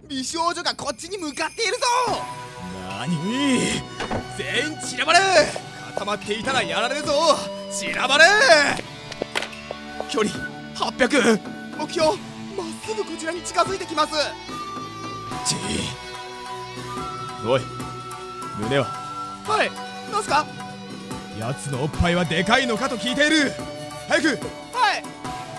美少女がこっちに向かっているぞ。 なに、全員散らばれ。固まっていたらやられるぞ。散らばれ。距離800。 目標まっすぐこちらに近づいてきます。 おい、胸は？ はい、なんすか？ 奴のおっぱいはでかいのかと聞いている。早く。 はい。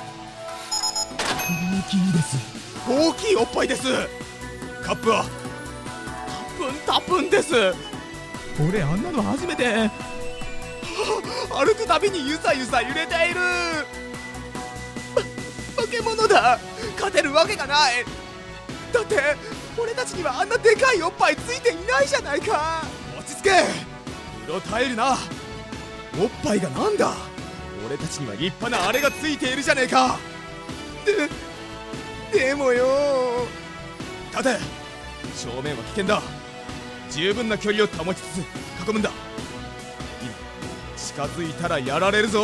大きいです。大きいおっぱいです。カップは？ タプンです。 俺あんなの初めて。 歩くたびにゆさゆさ揺れている。化け物だ。勝てるわけがない。だって俺たちにはあんなでかいおっぱいついていないじゃないか。 落ち着け。うろたえるな。おっぱいがなんだ。俺たちには立派なあれがついているじゃねえか。 でもよ。 立て。正面は危険だ。十分な距離を保ちつつ囲むんだ。今近づいたらやられるぞ。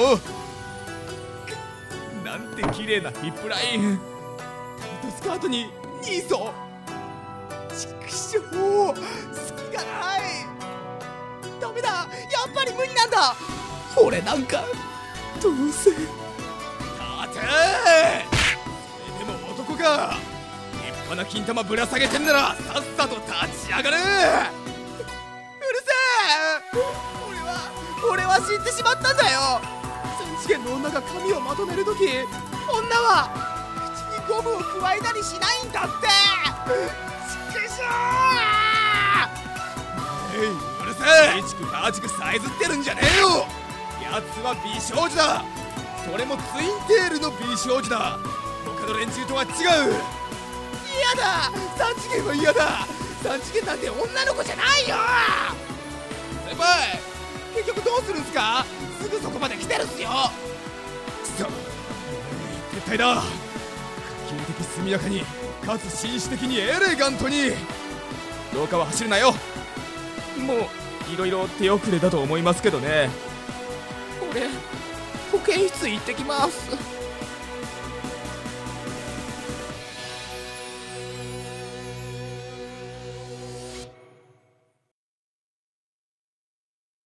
なんて綺麗なヒップライン。 タイトスカートにニーソ。ちくしょう、隙がない。ダメだ、やっぱり無理なんだ。俺なんかどうせ。 立て。それでも男か。立派な金玉ぶら下げてんならさっさと立ち上がれ。 うるせえ。俺は知ってしまったんだよ。三次元の女が髪をまとめるとき、女は口にゴムを加えたりしないんだって。ちくしょう。うるせえ。チクバーチクさえずってるんじゃねえよ。奴は美少女だ。それもツインテールの美少女だ。他の連中とは違う。 嫌だ。三次元は嫌だ。三次元なんて女の子じゃないよ。 先輩、 結局どうするんすか？すぐそこまで来てるっすよ。 くそ、撤退だ。可及的速やかにかつ紳士的にエレガントに。廊下は走るなよ。もういろいろ手遅れだと思いますけどね。 俺保健室行ってきます。